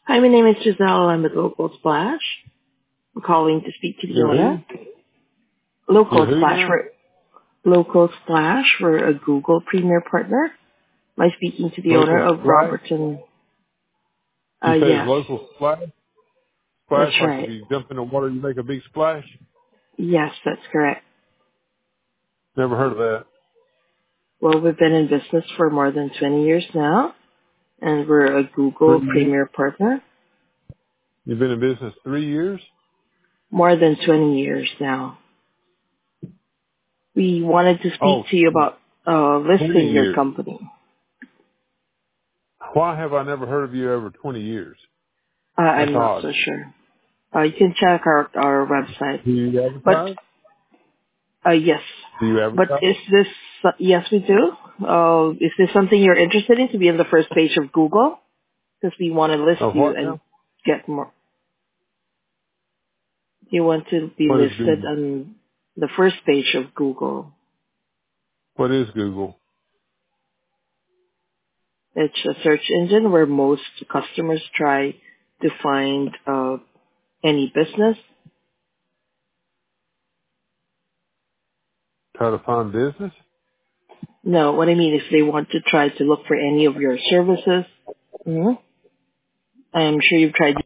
Hi, my name is Giselle. I'm with Local Splash. I'm calling to speak to the You're who? owner. Local You're who Splash. now? Local Splash. We're a Google Premier Partner. Am I speaking to the owner Local of splash? Robertson? You say it's Yes, local splash? that's Splash like if right. you jump in the water you make a big splash? Yes, that's correct. Never heard of that. Well, we've been in business for more than 20 years now, and we're a Google 3 years? Premier Partner. You've been in business 3 years? More than 20 years now. We wanted to speak Oh, to you about 20 listing your years. company. Why have I never heard of you over 20 years? That's I'm not odd. so sure. You can check our website. Do you But advertise? yes. Do you But advertise? is this, yes we do. Is this something you're interested in to be on the first page of Google? Because we want to list Oh, you what and now? get more. You want to be What is listed Google? on the first page of Google. What is Google? It's a search engine where most customers try to find any business. Try to find business? No, what I mean is they want to try to look for any of your services. I'm sure you've tried